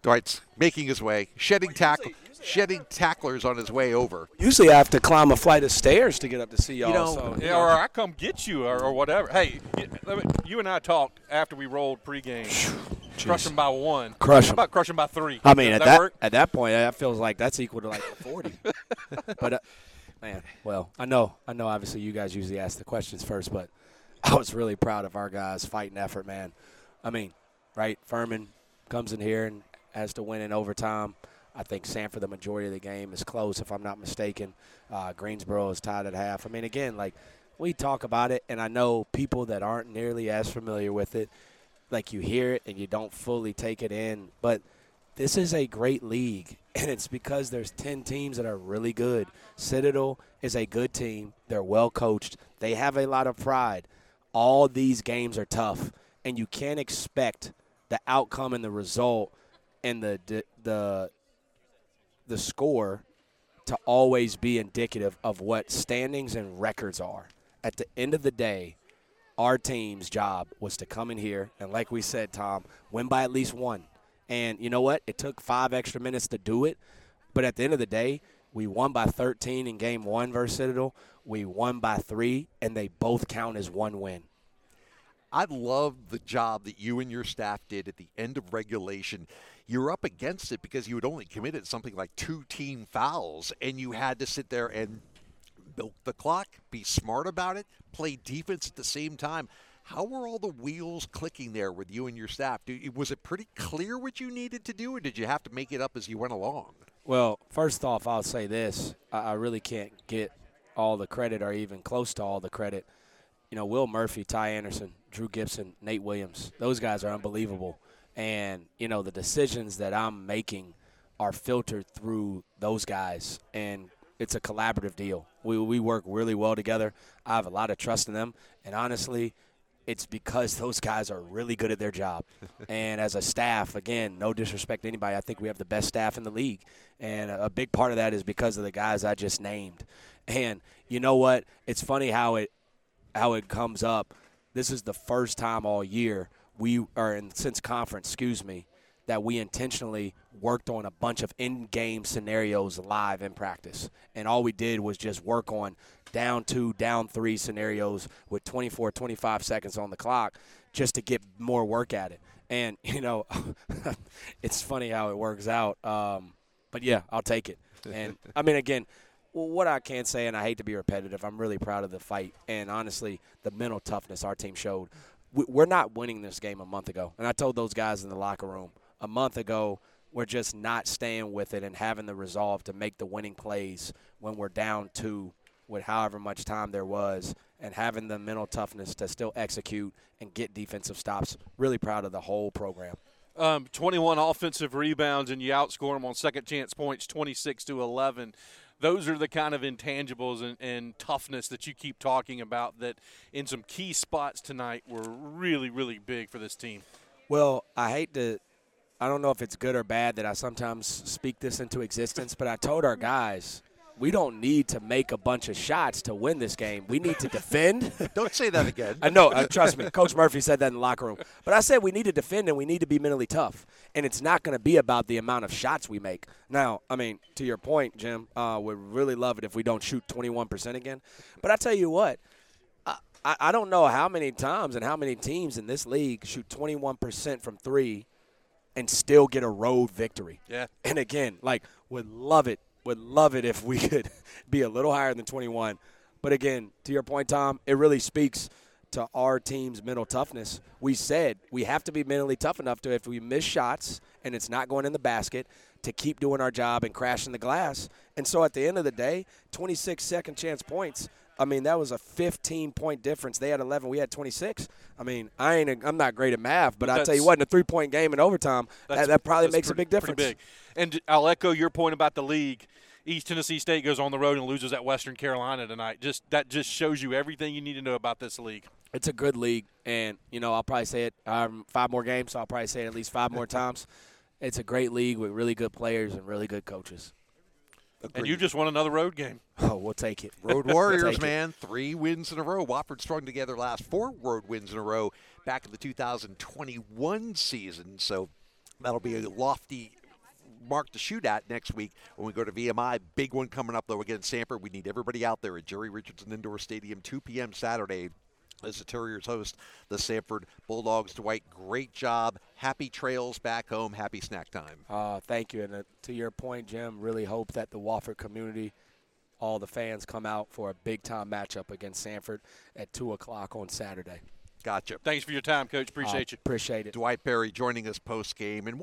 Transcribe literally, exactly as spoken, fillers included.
Dwight's making his way, shedding tackle, shedding tacklers on his way over. Usually I have to climb a flight of stairs to get up to see y'all. You know, so, you Yeah, know. or I come get you or, or whatever. Hey, you, let me- you and I talked after we rolled pregame. Crush them by one. Crush 'em. How about crush them by three? I mean, Does at that, that work? at that point, that feels like that's equal to like a forty. But uh, man, well, I know, I know. Obviously, you guys usually ask the questions first, but I was really proud of our guys' fighting effort, man. I mean, right? Furman comes in here and has to win in overtime. I think Sanford, the majority of the game, is close, if I'm not mistaken. Uh, Greensboro is tied at half. I mean, again, like we talk about it, and I know people that aren't nearly as familiar with it, like you hear it and you don't fully take it in, but this is a great league, and it's because there's ten teams that are really good. Citadel is a good team. They're well coached. They have a lot of pride. All these games are tough, and you can't expect the outcome and the result and the the the score to always be indicative of what standings and records are. At the end of the day, our team's job was to come in here and, like we said, Tom, win by at least one. And you know what? It took five extra minutes to do it. But at the end of the day, we won by thirteen in game one versus Citadel. We won by three, and they both count as one win. I love the job that you and your staff did at the end of regulation. You're up against it because you had only committed something like two team fouls, and you had to sit there and milk the clock, be smart about it, play defense at the same time. How were all the wheels clicking there with you and your staff? Was it pretty clear what you needed to do, or did you have to make it up as you went along? Well, first off, I'll say this. I really can't get all the credit or even close to all the credit. You know, Will Murphy, Ty Anderson, Drew Gibson, Nate Williams, those guys are unbelievable. And, you know, the decisions that I'm making are filtered through those guys, and it's a collaborative deal. We we work really well together. I have a lot of trust in them, and honestly, it's because those guys are really good at their job. And as a staff, again, no disrespect to anybody, I think we have the best staff in the league. And a big part of that is because of the guys I just named. And you know what? It's funny how it how it comes up. This is the first time all year we are in since conference, excuse me, that we intentionally worked on a bunch of in-game scenarios live in practice. And all we did was just work on down two, down three scenarios with twenty-four, twenty-five seconds on the clock just to get more work at it. And, you know, it's funny how it works out. Um, but, yeah, I'll take it. And, I mean, again, what I can say, and I hate to be repetitive, I'm really proud of the fight. And, honestly, the mental toughness our team showed. We're not winning this game a month ago. And I told those guys in the locker room a month ago, we're just not staying with it and having the resolve to make the winning plays when we're down two with however much time there was, and having the mental toughness to still execute and get defensive stops. Really proud of the whole program. Um, twenty-one offensive rebounds, and you outscore them on second chance points twenty-six to eleven. Those are the kind of intangibles and, and toughness that you keep talking about that in some key spots tonight were really, really big for this team. Well, I hate to – I don't know if it's good or bad that I sometimes speak this into existence, but I told our guys – we don't need to make a bunch of shots to win this game. We need to defend. Don't say that again. I know. Uh, trust me. Coach Murphy said that in the locker room. But I said we need to defend and we need to be mentally tough. And it's not going to be about the amount of shots we make. Now, I mean, to your point, Jim, uh, we'd really love it if we don't shoot twenty-one percent again. But I tell you what, I, I don't know how many times and how many teams in this league shoot twenty-one percent from three and still get a road victory. Yeah. And, again, like, would love it. Would love it if we could be a little higher than twenty-one. But, again, to your point, Tom, it really speaks to our team's mental toughness. We said we have to be mentally tough enough to, if we miss shots and it's not going in the basket, to keep doing our job and crashing the glass. And so at the end of the day, twenty-six second chance points, I mean, that was a fifteen-point difference. They had eleven. We had twenty-six. I mean, I ain't a, I'm not great at math, but I'll tell you what, in a three-point game in overtime, that, that probably makes pretty, a big difference. Big. And I'll echo your point about the league. East Tennessee State goes on the road and loses at Western Carolina tonight. Just that just shows you everything you need to know about this league. It's a good league, and, you know, I'll probably say it um, five more games, so I'll probably say it at least five more times. It's a great league with really good players and really good coaches. Agreed. And you just won another road game. Oh, we'll take it. Road We'll Warriors, take it. man. Three wins in a row. Wofford strung together last four road wins in a row back in the two thousand twenty-one season. So That'll be a lofty mark to shoot at next week when we go to V M I. Big one coming up, though, against Sanford. We need everybody out there at Jerry Richardson Indoor Stadium, two p.m. Saturday, as the Terriers host the Sanford Bulldogs. Dwight, great job. Happy trails back home. Happy snack time. Uh, thank you. And uh, to your point, Jim, really hope that the Wofford community, all the fans, come out for a big-time matchup against Sanford at two o'clock on Saturday. Gotcha. Thanks for your time, Coach. Appreciate uh, you. Appreciate it. Dwight Perry joining us post-game. And